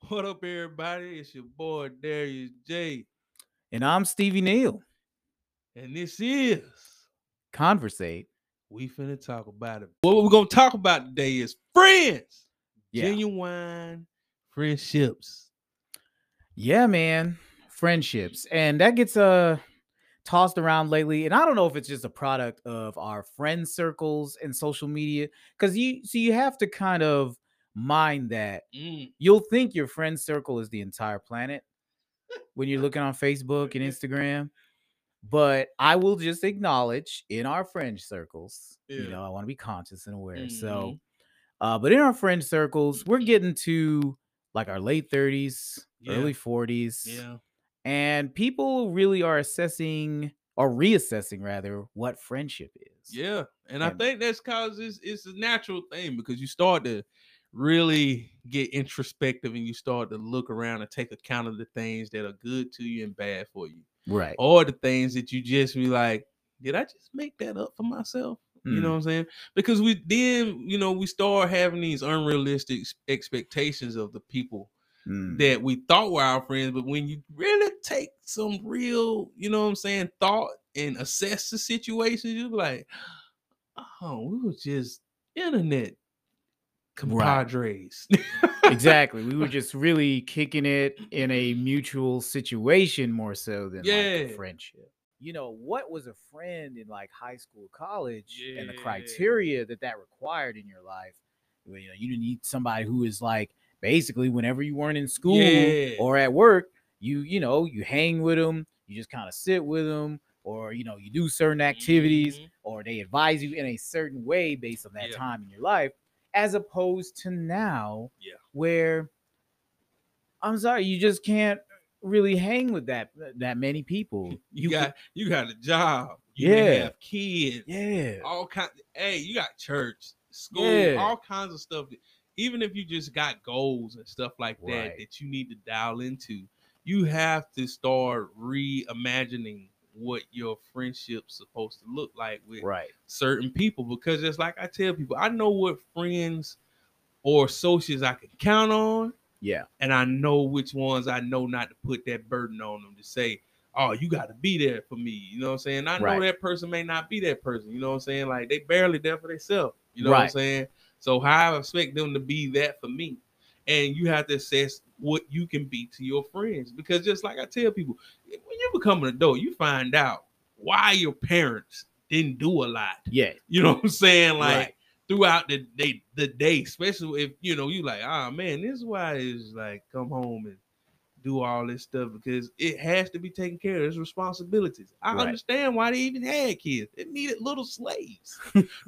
What up, everybody? It's your boy Darius J, And I'm Stevie Neal. and this is Conversate. We Finna Talk About It. What we're gonna talk about today is friends, Yeah. genuine friendships. Yeah, man. Friendships. And that gets tossed around lately. And I don't know if it's just a product of our friend circles and social media. Cause you have to kind of mind that Mm. you'll think your friend circle is the entire planet when you're looking on Facebook and Instagram. But I will just acknowledge in our friend circles, Yeah. I want to be conscious and aware. Mm-hmm. But in our friend circles, we're getting to like our late 30s, Yeah. early 40s, Yeah. and people really are assessing or reassessing rather what friendship is. Yeah. And I And think that's cause it's a natural thing because you start to really get introspective and you start to look around and take account of the things that are good to you and bad for you. right. Or the things that you just be like, did I just make that up for myself? You know what I'm saying? Because we then, we start having these unrealistic expectations of the people that we thought were our friends. But when you really take some real, thought and assess the situation, you're like, oh, we were just internet compadres. Exactly. We were just really kicking it in a mutual situation more so than like a Yeah. friendship. What was a friend in like high school, college, and the Yeah. criteria that required in your life? You need somebody who is like basically whenever you weren't in school Yeah. or at work, you hang with them, you just kind of sit with them, or you do certain activities, or they advise you in a certain way based on that Yeah. time in your life, as opposed to now Yeah. where I'm sorry, you just can't really hang with that many people. You got a job. You may Yeah. have kids. Yeah. All kind. Hey, you got church, school, Yeah. all kinds of stuff. Even if you just got goals and stuff like that Right. that you need to dial into, you have to start reimagining what your friendship's supposed to look like with Right. certain people. Because it's like I tell people, I know what friends or associates I can count on. Yeah. And I know which ones I know not to put that burden on them to say, oh, you got to be there for me. You know what I'm saying? I know Right. that person may not be that person. You know what I'm saying? Like they barely there for themselves. You know what I'm Right. saying? So how I expect them to be that for me? And you have to assess what you can be to your friends. Because just like I tell people, when you become an adult, you find out why your parents didn't do a lot. Yeah. You know what I'm saying? Like Right. throughout the day, especially if you like, oh man, this is why it's like come home and do all this stuff because it has to be taken care of. It's responsibilities. I Right. understand why they even had kids. They needed little slaves.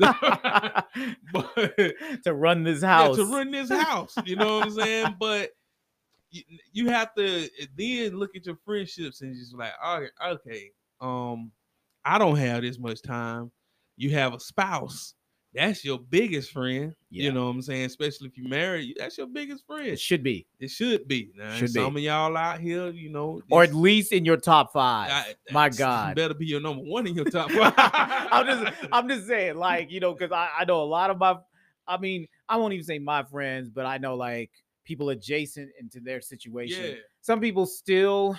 But to run this house. to run this house. You know what I'm saying? But you have to then look at your friendships and just like, okay, I don't have this much time. You have a spouse. That's your biggest friend. Yeah. You know what I'm saying? Especially if you're married, that's your biggest friend. It should be. It should be. Now, some of y'all out here, or at least in your top 5. My God, better be your number 1 in your top 5. I'm just saying, like, because I know a lot of I won't even say my friends, but I know like people adjacent into their situation. Yeah. Some people still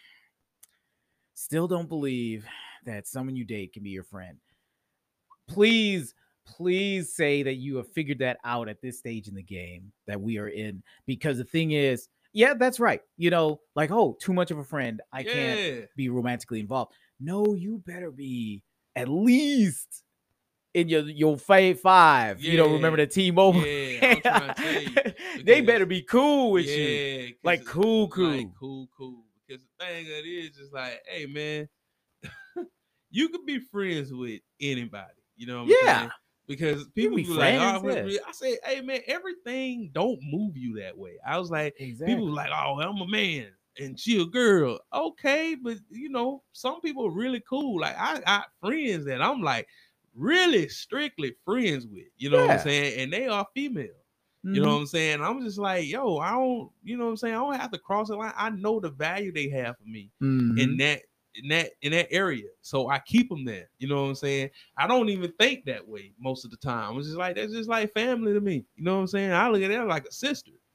don't believe that someone you date can be your friend. Please say that you have figured that out at this stage in the game that we are in, because the thing is, yeah, that's right. Like, oh, too much of a friend, I can't be romantically involved. No, you better be at least in your fave 5. Remember the T-Mobile? Yeah, I'm trying to tell you, they better be cool with you. Like cool. Like cool. Because the thing that is like, hey man, you could be friends with anybody. You know what I'm saying? Because people be like, I say, hey man, everything don't move you that way. I was like, people like, oh, I'm a man and she a girl. Okay, but some people are really cool. Like I got friends that I'm like really strictly friends with. You know what I'm saying? And they are female. You know what I'm saying? I'm just like, yo, I don't, you know what I'm saying? I don't have to cross the line. I know the value they have for me in that area. So I keep them there. You know what I'm saying? I don't even think that way most of the time. It's just like, that's just like family to me. You know what I'm saying? I look at that like a sister.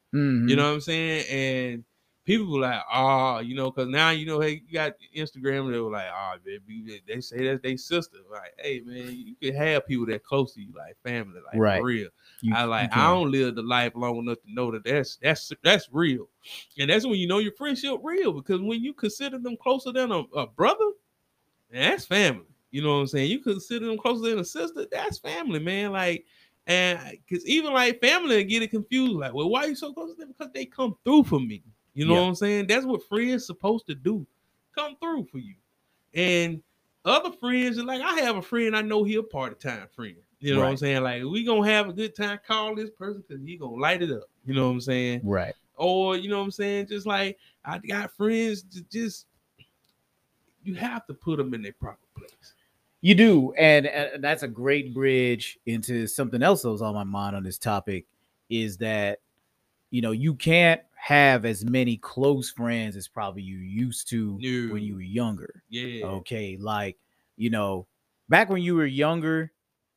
You know what I'm saying? And people were like, oh, because now hey, you got Instagram. They were like, oh, baby, they say that's they sister. Like, hey, man, you can have people that close to you, like family, like for real. I don't live the life long enough to know that that's real, and that's when you know your friendship real, because when you consider them closer than a brother, that's family. You know what I'm saying? You consider them closer than a sister, that's family, man. Like. And because even like family get it confused, like, well, why are you so close to them? Because they come through for me. You know what I'm saying? That's what friends supposed to do. Come through for you. And other friends, like I have a friend, I know he a part-time friend. You know what I'm saying? Like, we gonna have a good time, call this person because he gonna light it up. You know what I'm saying? Right. Or, you know what I'm saying? Just like I got friends, just you have to put them in their proper place. You do, and that's a great bridge into something else that was on my mind on this topic, is that, you can't have as many close friends as probably you used to when you were younger. Yeah. Okay, like, back when you were younger,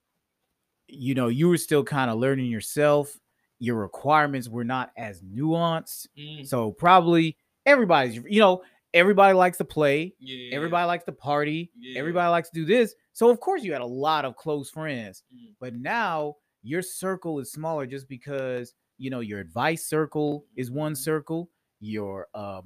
you were still kind of learning yourself. Your requirements were not as nuanced. So probably everybody likes to play. Yeah. Everybody likes to party. Yeah. Everybody likes to do this. So of course you had a lot of close friends. But now your circle is smaller just because, your advice circle is one circle. Your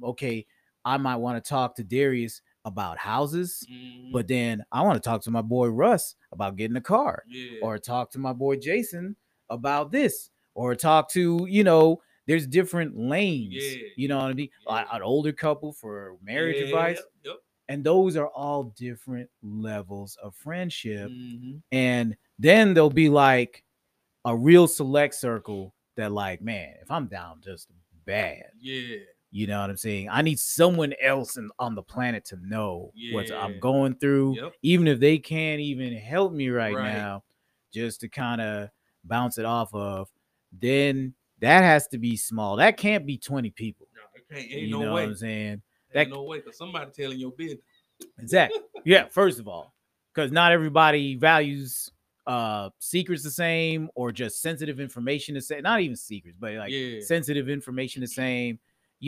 I might want to talk to Darius about houses, but then I want to talk to my boy Russ about getting a car, or talk to my boy Jason about this, or talk to, there's different lanes. You know what I mean? An older couple for marriage advice. And those are all different levels of friendship. And then there'll be like a real select circle that, like, man, if I'm down just bad, you know what I'm saying, I need someone else on the planet to know what I'm going through, even if they can't even help me right now, just to kind of bounce it off of. Then that has to be small. That can't be 20 people. No, ain't no way. What I'm saying? Ain't no way, because somebody telling your business. Exactly. Yeah, first of all, because not everybody values secrets the same, or just sensitive information the same. Not even secrets, but like sensitive information the same.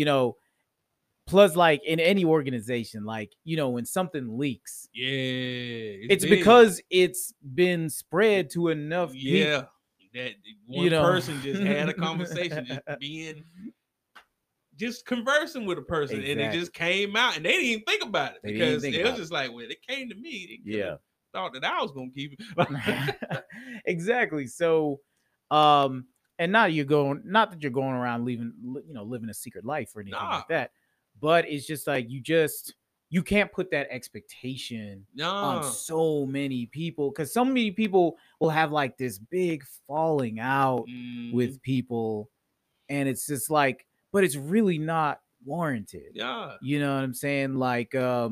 Plus, like in any organization, like, when something leaks, it's because it's been spread to enough people. That one person just had a conversation, just conversing with a person, and it just came out, and they didn't even think about it, because it was just like, well, it came to me. Thought that I was gonna keep it. Exactly. So, and not that you're going around living a secret life or anything like that, but it's just like you can't put that expectation on so many people, because so many people will have like this big falling out with people, and it's just like, but it's really not warranted. You know what I'm saying? Like,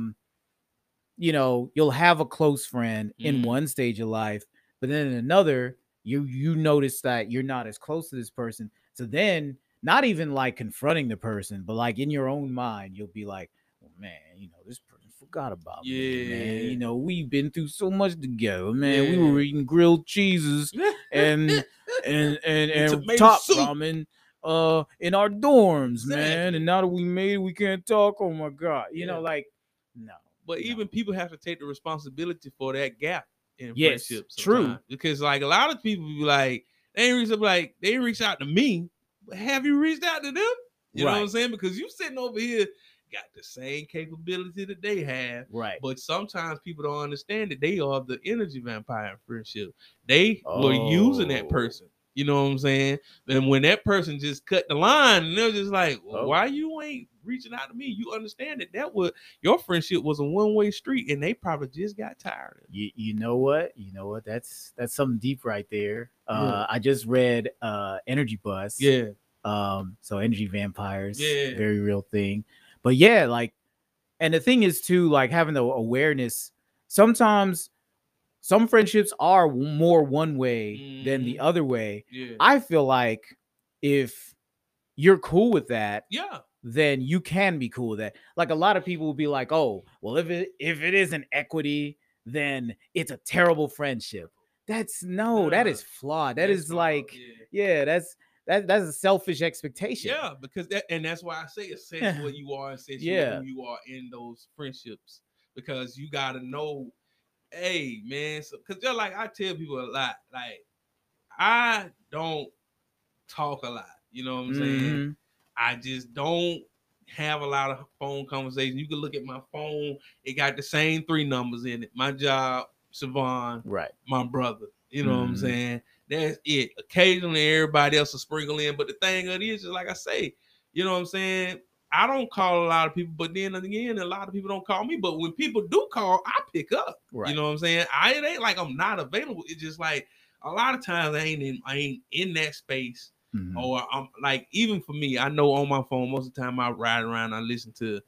you'll have a close friend in one stage of life, but then in another, you notice that you're not as close to this person. So then, not even like confronting the person, but like in your own mind, you'll be like, well, man, this person forgot about me, man. We've been through so much together, man. We were eating grilled cheeses and top ramen in our dorms, man. And now that we made it, we can't talk. Oh my God. Like, no. But even people have to take the responsibility for that gap in friendships. True. Because like a lot of people be like, they ain't reach out to me, but have you reached out to them? You know what I'm saying? Because you sitting over here got the same capability that they have. Right. But sometimes people don't understand that they are the energy vampire in friendship. They were using that person. You know what I'm saying? And when that person just cut the line, and they're just like, well, why you ain't reaching out to me? You understand that your friendship was a one-way street, and they probably just got tired of it. You know what? That's something deep right there. I just read Energy Bus. Yeah. So energy vampires, very real thing. But yeah, like, and the thing is too, like, having the awareness, sometimes some friendships are more one way than the other way. I feel like if you're cool with that, then you can be cool with that. Like, a lot of people will be like, oh, well, if it isn't equity, then it's a terrible friendship. That is flawed. That is flawed. Like, that's a selfish expectation. Yeah, because that's why I say assess what you are, assess who you are in those friendships, because you got to know, hey man, because just like I tell people a lot, like I don't talk a lot, you know what I'm saying? I just don't have a lot of phone conversations. You can look at my phone; it got the same 3 numbers in it. My job, Savon, right? My brother. You know what I'm saying? That's it. Occasionally, everybody else will sprinkle in, but the thing of it is, just like I say, you know what I'm saying? I don't call a lot of people, but then again, a lot of people don't call me. But when people do call, I pick up. Right. You know what I'm saying? It ain't like I'm not available. It's just like a lot of times I ain't in that space. Or I'm like, even for me, I know on my phone most of the time I ride around, I listen to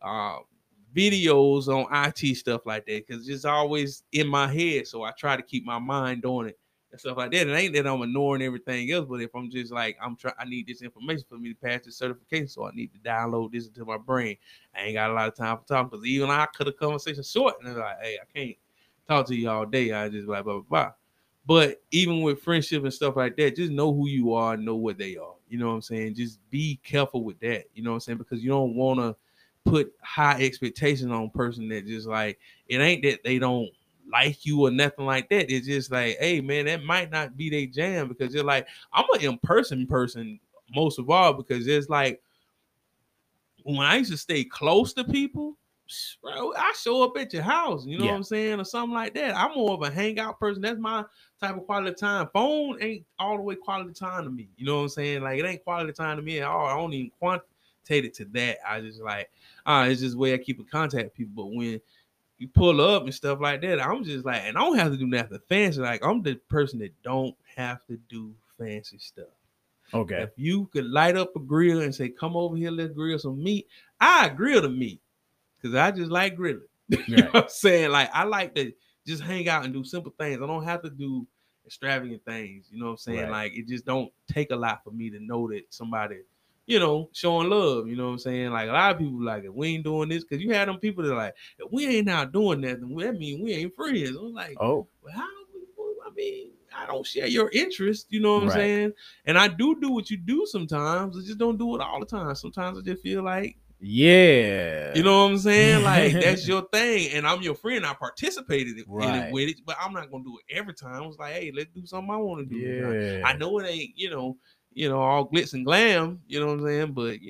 videos on IT stuff like that, because it's always in my head. So I try to keep my mind on it and stuff like that. It ain't that I'm ignoring everything else, but if I'm just like, I need this information for me to pass this certification, so I need to download this into my brain. I ain't got a lot of time for talking, because even I cut a conversation short and it's like, hey, I can't talk to you all day. I just blah, blah, blah. But even with friendship and stuff like that, just know who you are and know what they are. You know what I'm saying? Just be careful with that. You know what I'm saying? Because you don't want to put high expectations on a person that just like, it ain't that they don't like you or nothing like that. It's just like, hey, man, that might not be their jam, because you're like, I'm an in-person person most of all, because it's like, when I used to stay close to people, bro, I show up at your house, you know what I'm saying, or something like that. I'm more of a hangout person. That's my type of quality time. Phone ain't all the way quality time to me. You know what I'm saying? Like, it ain't quality time to me at all. I don't even quantitate it to that. I just like, it's just the way I keep in contact with people. But when you pull up and stuff like that, I'm just like, and I don't have to do nothing fancy. Like, I'm the person that don't have to do fancy stuff. Okay. If you could light up a grill and say, come over here, let's grill some meat, I grill the meat, because I just like grilling. You know what I'm saying? Like, I like to just hang out and do simple things. I don't have to do extravagant things. You know what I'm saying? Right. Like, it just don't take a lot for me to know that somebody, you know, showing love. You know what I'm saying? Like, a lot of people like, if we ain't doing this, because you had them people that are like, if we ain't out doing nothing, that means we ain't friends. I'm like, oh, well, how? I mean, I don't share your interest, you know what I'm saying? And I do what you do sometimes. I just don't do it all the time. Sometimes I just feel like, you know what I'm saying? Like, that's your thing, and I'm your friend. I participated in it with it, but I'm not gonna do it every time. I was like, hey, let's do something I want to do. I know it ain't, you know, all glitz and glam, you know what I'm saying? But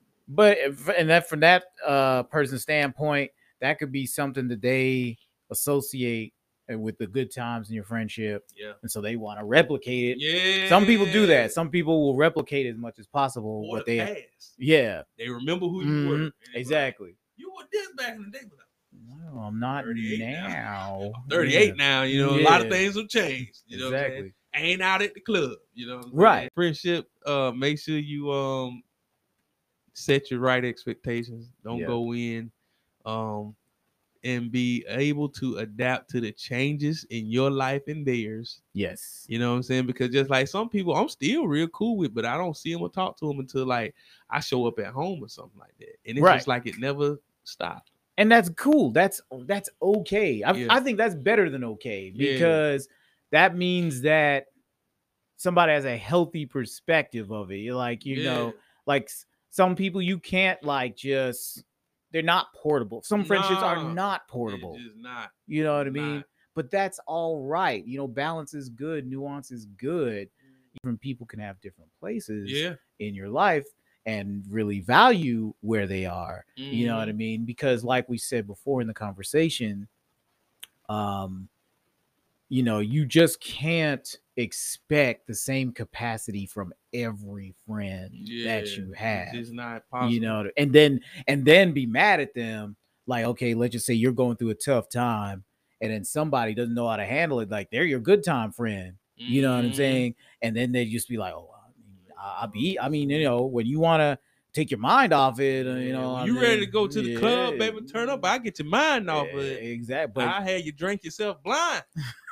from that person's standpoint, that could be something that they associate with the good times in your friendship, and so they want to replicate it. Some people do that. Some people will replicate as much as possible what they past. They remember who you were. Exactly. Like, you were this back in the day, but no, I'm not now. I'm 38 now. You know, a lot of things have changed. You know, exactly. What I'm saying? I ain't out at the club. You know, what I'm saying? Friendship. Make sure you set your right expectations. Don't go in and be able to adapt to the changes in your life and theirs. Yes. You know what I'm saying? Because just like some people I'm still real cool with, but I don't see them or talk to them until like I show up at home or something like that. And it's just like it never stopped. And that's cool. That's okay. I think that's better than okay, because that means that somebody has a healthy perspective of it. You're like, you know, like some people you can't like just, they're not portable. Some friendships are not portable. It's not. You know what I mean? But that's all right. You know, balance is good. Nuance is good. Different people can have different places in your life and really value where they are. You know what I mean? Because like we said before in the conversation, you know, you just can't expect the same capacity from every friend that you have. It's not possible. You know, and then be mad at them. Like, okay, let's just say you're going through a tough time, and then somebody doesn't know how to handle it. Like, they're your good time friend. You know what I'm saying? And then they just be like, oh, I mean, you know, when you want to take your mind off it, you know, when you ready to go to the club, baby, turn up. I get your mind off of it. Exactly. I had you drink yourself blind.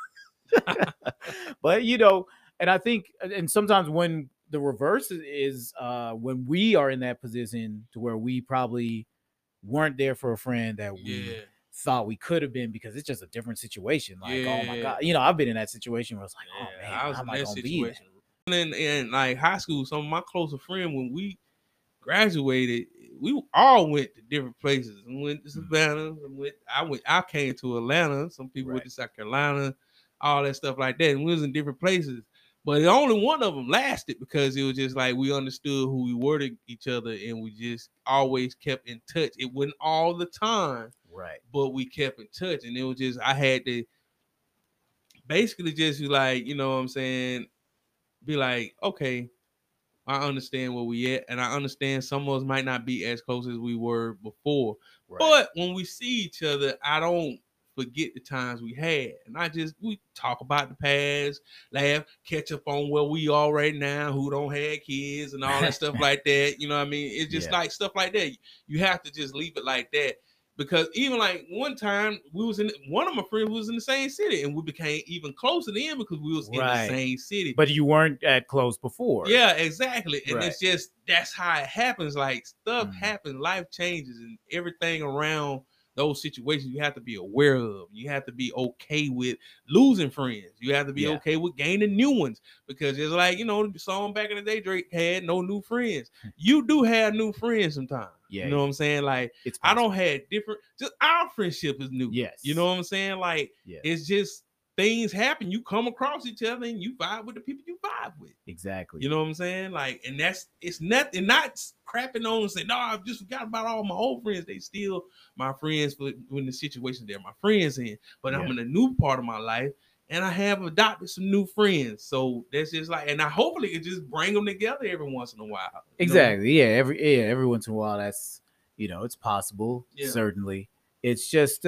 But you know, and I think, and sometimes when the reverse is when we are in that position to where we probably weren't there for a friend that we thought we could have been, because it's just a different situation. Like, oh my God, you know, I've been in that situation where it's like, oh man, how am I gonna be there? in like high school, some of my closer friends, when we graduated, we all went to different places. We went to Savannah. I came to Atlanta. Some people went to South Carolina, all that stuff like that. And we was in different places. But only one of them lasted because it was just like we understood who we were to each other, and we just always kept in touch. It wasn't all the time, right? But we kept in touch, and it was just I had to basically just like, you know what I'm saying, be like, okay, I understand where we at, and I understand some of us might not be as close as we were before. Right. But when we see each other, I don't forget the times we had. And we talk about the past, laugh, catch up on where we are right now, who don't have kids and all that stuff like that. You know what I mean? It's just like stuff like that. You have to just leave it like that. Because even like one time one of my friends was in the same city, and we became even closer then because we was in the same city. But you weren't that close before. Yeah, exactly. And it's just, that's how it happens. Like stuff happens, life changes, and everything around those situations you have to be aware of. You have to be okay with losing friends. You have to be okay with gaining new ones, because it's like, you know, the song back in the day, Drake had no new friends. You do have new friends sometimes. You know what I'm saying? Like, I don't have different, just our friendship is new. Yes. You know what I'm saying? Like, it's just things happen. You come across each other and you vibe with the people you vibe with. Exactly. You know what I'm saying? Like, and it's nothing, not crapping on and saying, no, I just forgot about all my old friends. They still my friends when the situation they're my friends in. But I'm in a new part of my life, and I have adopted some new friends. So that's just like, and I hopefully can just bring them together every once in a while. Exactly. Know? Every once in a while, that's, you know, it's possible. Yeah. Certainly. It's just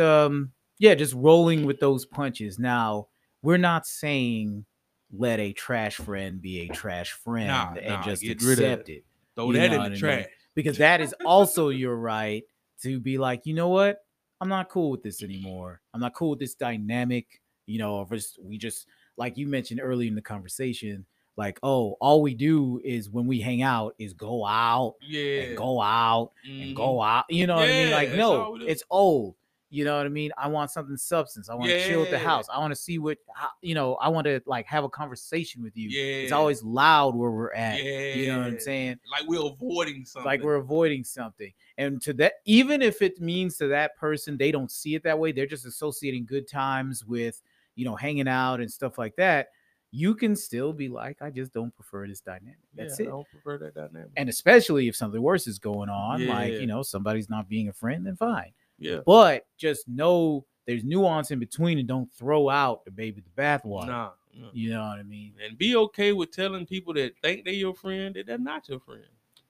just rolling with those punches. Now, we're not saying let a trash friend be a trash friend and just accept it. Throw that in the trash. Because that is also your right to be like, you know what? I'm not cool with this anymore. I'm not cool with this dynamic. You know, we just, like you mentioned earlier in the conversation, like, oh, all we do is when we hang out is go out and go out and go out. You know what I mean? Like, no, it's old. You know what I mean? I want something substance. I want to chill at the house. I want to see I want to like have a conversation with you. It's always loud where we're at. You know what I'm saying? Like we're avoiding something. And to that, even if it means to that person, they don't see it that way. They're just associating good times with, you know, hanging out and stuff like that. You can still be like, I just don't prefer this dynamic. That's it. I don't prefer that dynamic. And especially if something worse is going on, like, you know, somebody's not being a friend, then fine. Yeah. But just know there's nuance in between, and don't throw out the baby with the bathwater. No. You know what I mean? And be okay with telling people that think they're your friend that they're not your friend.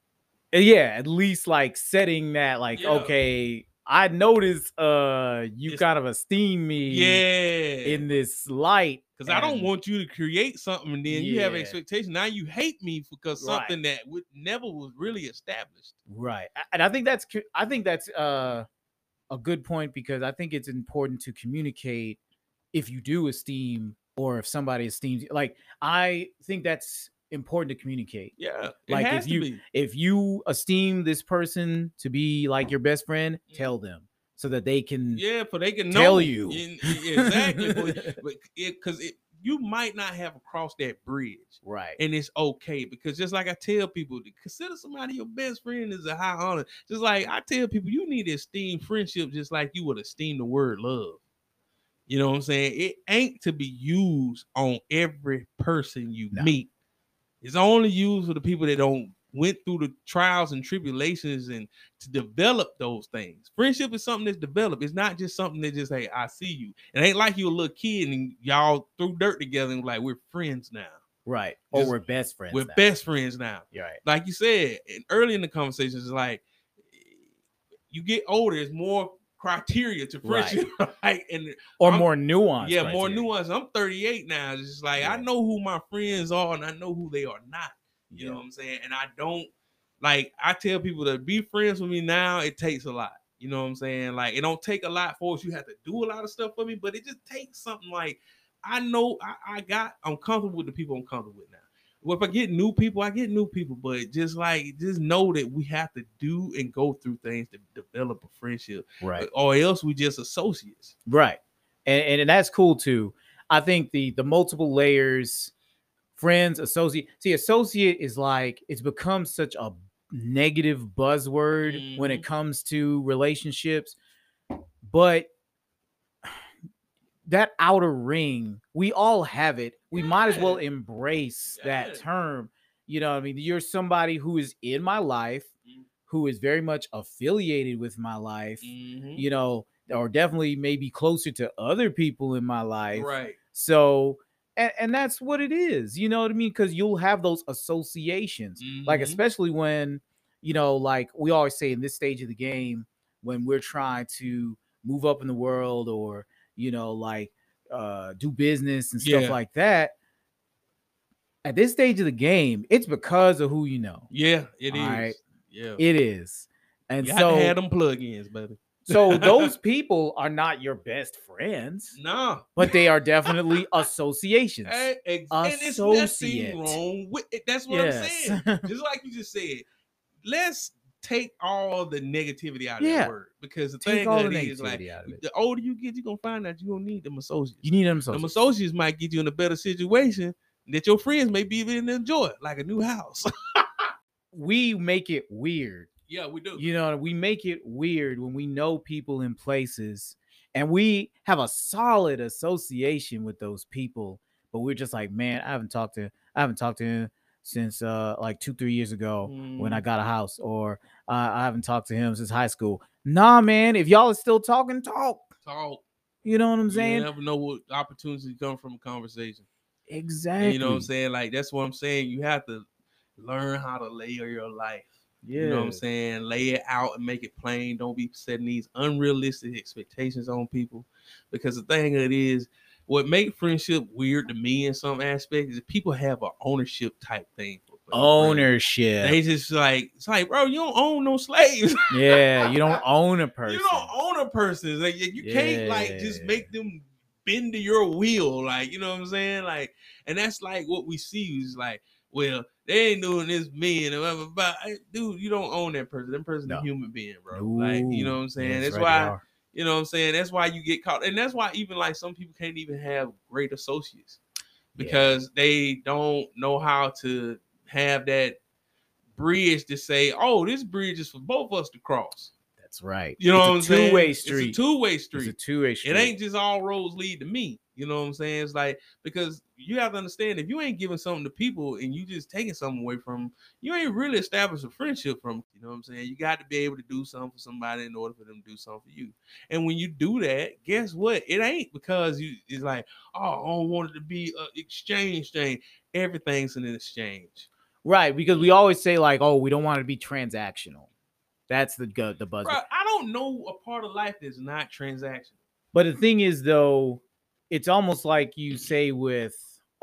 Yeah, at least like setting that, like, okay, I noticed you kind of esteem me in this light. Because I don't want you to create something and then you have expectations. Now you hate me because something that never was really established. Right. And I think that's a good point, because I think it's important to communicate if you do esteem, or if somebody esteems. Like, I think that's important to communicate. Yeah, like if you esteem this person to be like your best friend, tell them so that they can tell you exactly. Because you might not have crossed that bridge, right? And it's okay, because just like I tell people, to consider somebody your best friend is a high honor. Just like I tell people, you need to esteem friendship just like you would esteem the word love. You know what I'm saying? It ain't to be used on every person you meet. It's only used for the people that don't went through the trials and tribulations and to develop those things. Friendship is something that's developed. It's not just something that just, hey, I see you. It ain't like you a little kid and y'all threw dirt together and like, we're friends now. Right. Or we're best friends. We're best friends now. Right. Like you said, and early in the conversation, it's like, you get older, it's more criteria to friendship, right? Or more nuance. Yeah, more nuance. I'm 38 now. It's just like I know who my friends are and I know who they are not. You know what I'm saying? And I don't, like, I tell people to be friends with me now, it takes a lot. You know what I'm saying? Like, it don't take a lot for us. You have to do a lot of stuff for me, but it just takes something. Like, I know I'm comfortable with the people I'm comfortable with now. Well, if I get new people, I get new people, but just know that we have to do and go through things to develop a friendship, right? Or else we just associates, right? And that's cool too. I think the multiple layers Friends, associate. See, associate is like, it's become such a negative buzzword when it comes to relationships. But that outer ring, we all have it. We might as well embrace that term. You know what I mean? You're somebody who is in my life, who is very much affiliated with my life, you know, or definitely maybe closer to other people in my life. Right. So, and that's what it is. You know what I mean? Because you'll have those associations, like, especially when, you know, like we always say in this stage of the game, when we're trying to move up in the world, or, you know, like do business and stuff like that. At this stage of the game, it's because of who you know. Yeah, it is. Right? Yeah, it is. And you so have to have them plugins, baby. So those people are not your best friends. No, but they are definitely associations. Associate. Wrong with it. That's what I'm saying. Just like you just said, let's take all the negativity out of that word, because the thing is, like, the older you get, you're gonna find out you're gonna need them associates. You need them associates. Them associates might get you in a better situation that your friends may be even enjoy, like a new house. We make it weird. Yeah, we do. You know, we make it weird when we know people in places and we have a solid association with those people, but we're just like, man, I haven't talked to him since like 2-3 years ago when I got a house, or I haven't talked to him since high school. Nah, man, if y'all are still talking, talk. You know what I'm saying? You never know what opportunities come from a conversation. Exactly. And you know what I'm saying? Like, that's what I'm saying. You have to learn how to layer your life. You know what I'm saying? Lay it out and make it plain. Don't be setting these unrealistic expectations on people. Because the thing of it is, what makes friendship weird to me in some aspects is people have an ownership type thing. Ownership. They just like, it's like, bro, you don't own no slaves. Yeah, you don't own a person. You don't own a person. Like, you can't like just make them bend to your will. Like, you know what I'm saying? Like, and that's like what we see is like, well, they ain't doing this, me, and blah, blah, blah. Dude, you don't own that person. That person's a human being, bro. Ooh, like, you know what I'm saying? That's why, you know what I'm saying? That's why you get caught. And that's why even like some people can't even have great associates, because they don't know how to have that bridge to say, oh, this bridge is for both of us to cross. That's right. You know what I'm saying? Two-way street. It's a two-way street. It's a two-way street. It ain't just all roads lead to me. You know what I'm saying? It's like, because you have to understand, if you ain't giving something to people and you just taking something away from them, you ain't really established a friendship from them. You know what I'm saying? You got to be able to do something for somebody in order for them to do something for you. And when you do that, guess what? It ain't because it's like, oh, I don't want it to be an exchange thing. Everything's an exchange. Right, because we always say like, oh, we don't want it to be transactional. That's the buzz. Bro, I don't know a part of life that's not transactional. But the thing is, though, it's almost like you say with,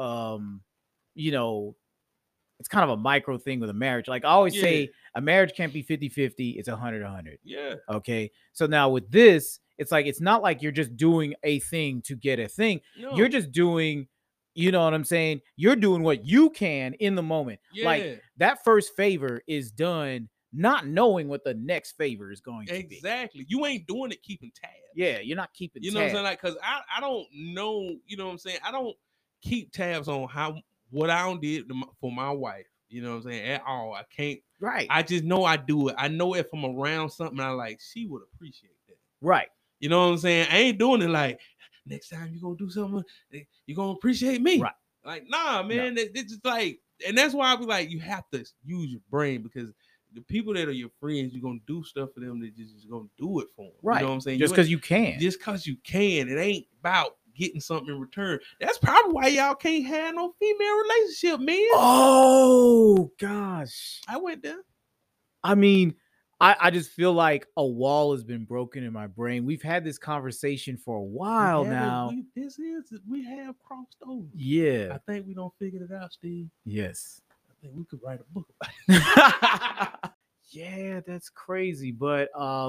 you know, it's kind of a micro thing with a marriage. Like I always say, a marriage can't be 50-50. It's 100-100. Yeah. Okay. So now with this, it's like, it's not like you're just doing a thing to get a thing. No. You're just doing, you know what I'm saying? You're doing what you can in the moment. Yeah. Like that first favor is done not knowing what the next favor is going to be. Exactly. You ain't doing it keeping tabs. Yeah, you're not keeping tabs. You know what I'm saying? Like, because I don't know, you know what I'm saying? I don't keep tabs on what I did for my wife. You know what I'm saying? At all. I can't. Right. I just know I do it. I know if I'm around something, I like, she would appreciate that. Right. You know what I'm saying? I ain't doing it like, next time you're going to do something, you're going to appreciate me. Right. Like, nah, man. No. It's just like, and that's why I be like, you have to use your brain, because the people that are your friends, you're going to do stuff for them that just going to do it for them. Right. You know what I'm saying? Just because you can. Just because you can. It ain't about getting something in return. That's probably why y'all can't have no female relationship, man. Oh, gosh. I went there. I mean, I just feel like a wall has been broken in my brain. We've had this conversation for a while now. We have crossed over. Yeah. I think we don't figure it out, Steve. Yes. I think we could write a book about it. Yeah, that's crazy. But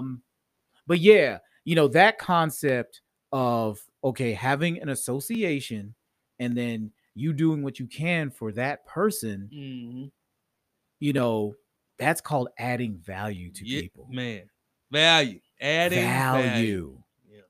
yeah, you know, that concept of, okay, having an association and then you doing what you can for that person, you know, that's called adding value to people. Man, value. Adding value. Yeah.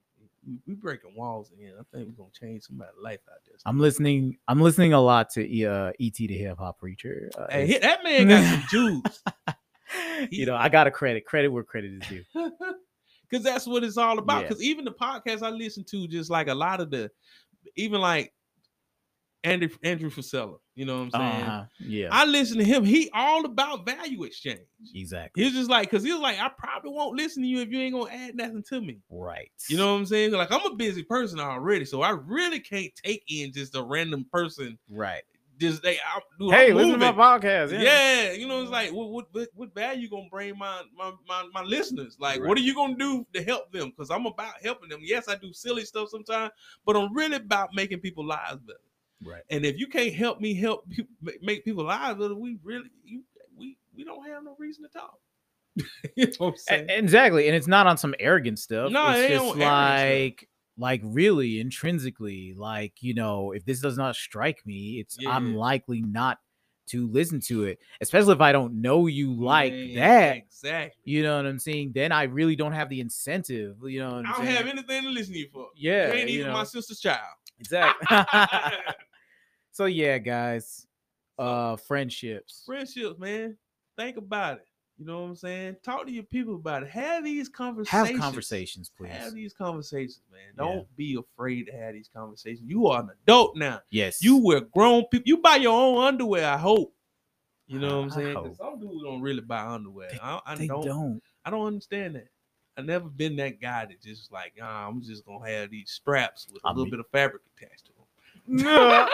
we breaking walls in here. I think we're gonna change somebody's life out there. I'm listening a lot to E.T. the Hip Hop Preacher. Hey, that man got some juice. I got to credit where credit is due. Because that's what it's all about. Because even the podcast I listen to, just like a lot of even like Andrew Fusella, you know what I'm saying? Yeah. I listen to him. He all about value exchange. Exactly. He's just like, because he was like, I probably won't listen to you if you ain't gonna add nothing to me. Right. You know what I'm saying? Like, I'm a busy person already, so I really can't take in just a random person. Right. Just listen to my podcast. Yeah. You know, it's like, what value gonna bring my listeners? Like, what are you gonna do to help them? Because I'm about helping them. Yes, I do silly stuff sometimes, but I'm really about making people's lives better. Right. And if you can't help me help make people's lives better, we don't have no reason to talk. You know what I'm saying? Exactly. And it's not on some arrogant stuff. No, it's just like really intrinsically, like, if this does not strike me, I'm likely not to listen to it, especially if I don't know you like that. Exactly. You know what I'm saying? Then I really don't have the incentive. You know what I'm saying? I don't have anything to listen to you for. Yeah. You ain't even my sister's child. Exactly. So yeah, guys. Friendships, man. Think about it. You know what I'm saying? Talk to your people about it. Have these conversations. Have conversations, please. Have these conversations, man. Don't be afraid to have these conversations. You are an adult now. Yes. You were grown people. You buy your own underwear, I hope. You know what I'm saying? Some dudes don't really buy underwear. They don't. I don't understand that. I've never been that guy that just like, I'm just going to have these straps with a little bit of fabric attached to them. No,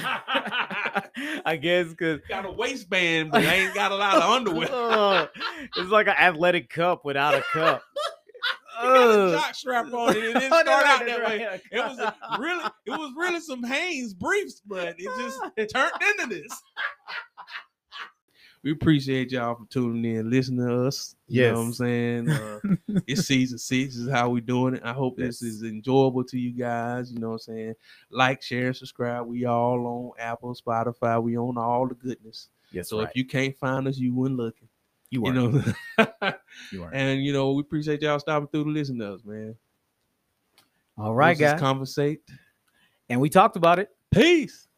I guess because got a waistband, but I ain't got a lot of underwear. It's like an athletic cup without a cup. You got a jock strap on it. It didn't start out that way. It was really some Hanes briefs, but it turned into this. We appreciate y'all for tuning in, listening to us. You know what I'm saying? It's season 6. This is how we doing it. I hope this is enjoyable to you guys. You know what I'm saying? Like, share, and subscribe. We all on Apple, Spotify. We on all the goodness. Yes. So if you can't find us, you weren't looking. You weren't. You weren't. And we appreciate y'all stopping through to listen to us, man. All right, guys. Conversate. And we talked about it. Peace.